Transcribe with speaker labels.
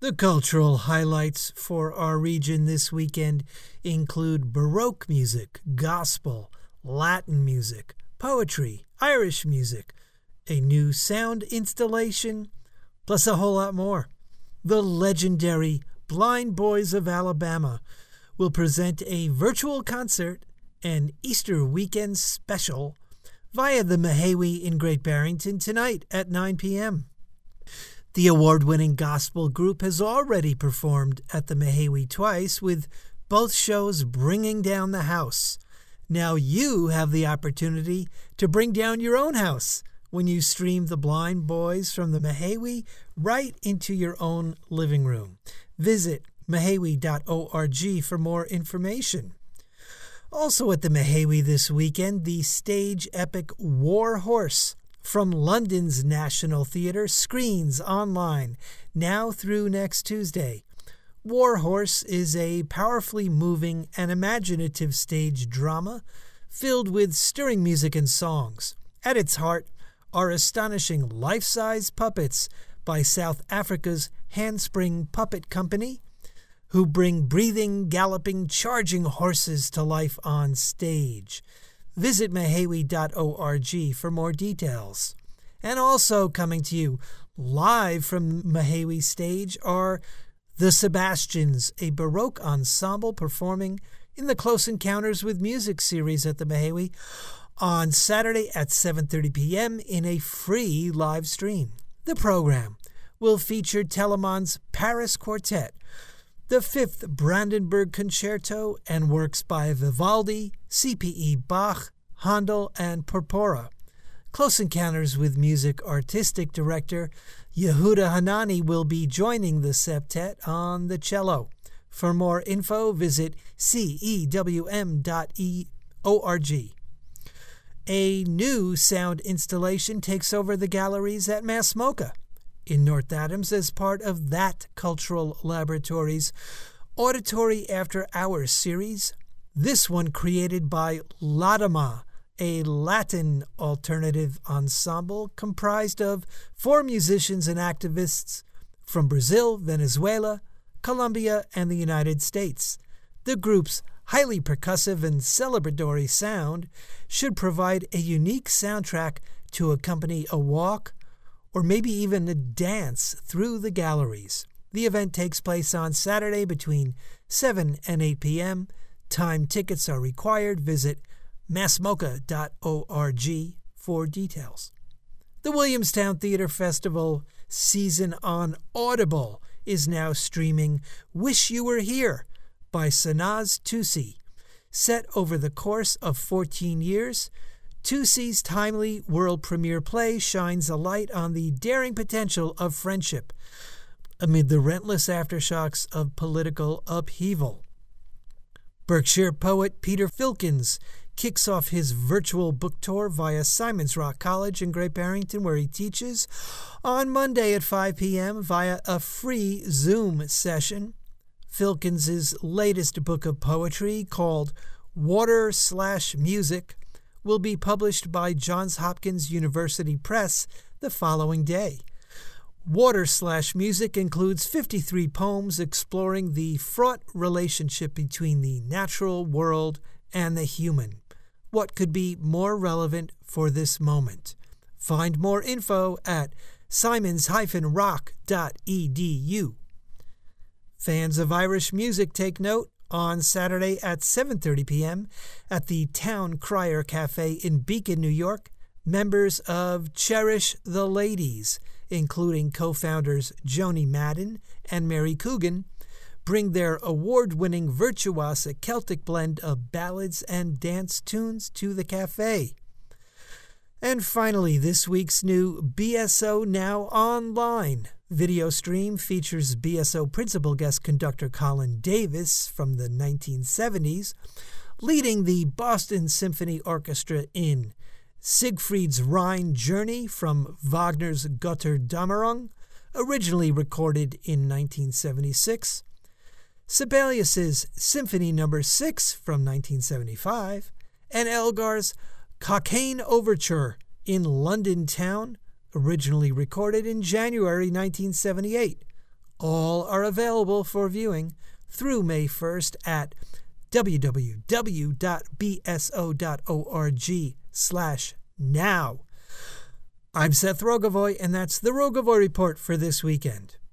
Speaker 1: The cultural highlights for our region this weekend include Baroque music, gospel, Latin music, poetry, Irish music, a new sound installation, plus a whole lot more. The legendary Blind Boys of Alabama will present a virtual concert and Easter weekend special via the Mehewi in Great Barrington tonight at 9 p.m. The award-winning gospel group has already performed at the Mehewi twice, with both shows bringing down the house. Now you have the opportunity to bring down your own house when you stream the Blind Boys from the Mehewi right into your own living room. Visit mehewi.org for more information. Also at the Mehewi this weekend, the stage epic War Horse from London's National Theatre screens online now through next Tuesday. War Horse is a powerfully moving and imaginative stage drama filled with stirring music and songs. At its heart are astonishing life-size puppets by South Africa's Handspring Puppet Company, who bring breathing, galloping, charging horses to life on stage. Visit mehewi.org for more details. And also coming to you live from Mehewi stage are The Sebastians, a Baroque ensemble performing in the Close Encounters with Music series at the Mehewi on Saturday at 7:30 p.m. in a free live stream. The program will feature Telemann's Paris Quartet, the Fifth Brandenburg Concerto, and works by Vivaldi, C.P.E. Bach, Handel, and Porpora. Close Encounters with Music artistic director Yehuda Hanani will be joining the septet on the cello. For more info, visit cewm.org. A new sound installation takes over the galleries at MassMocha in North Adams as part of that Cultural Laboratory's Auditory After Hours series, this one created by Ladama, a Latin alternative ensemble comprised of 4 musicians and activists from Brazil, Venezuela, Colombia, and the United States. The group's highly percussive and celebratory sound should provide a unique soundtrack to accompany a walk or maybe even a dance through the galleries. The event takes place on Saturday between 7 and 8 p.m. Time tickets are required. Visit massmocha.org for details. The Williamstown Theatre Festival season on Audible is now streaming Wish You Were Here by Sanaz Tusi. Set over the course of 14 years, Tusi's timely world premiere play shines a light on the daring potential of friendship amid the relentless aftershocks of political upheaval. Berkshire poet Peter Filkins kicks off his virtual book tour via Simon's Rock College in Great Barrington, where he teaches, on Monday at 5 p.m. via a free Zoom session. Filkins' latest book of poetry, called Water/Music, will be published by Johns Hopkins University Press the following day. Water/Music includes 53 poems exploring the fraught relationship between the natural world and the human. What could be more relevant for this moment? Find more info at simons-rock.edu. Fans of Irish music take note. On Saturday at 7:30 p.m. at the Town Crier Cafe in Beacon, New York, members of Cherish the Ladies, including co-founders Joni Madden and Mary Coogan, bring their award-winning virtuosa Celtic blend of ballads and dance tunes to the cafe. And finally, this week's new BSO Now Online video stream features BSO principal guest conductor Colin Davis from the 1970s, leading the Boston Symphony Orchestra in Siegfried's Rhine Journey from Wagner's Götterdämmerung, originally recorded in 1976, Sibelius's Symphony No. 6 from 1975, and Elgar's Cockaigne Overture in London Town, originally recorded in January 1978, All are available for viewing through May 1st at www.bso.org/now. I'm Seth Rogovoy, and that's the Rogovoy Report for this weekend.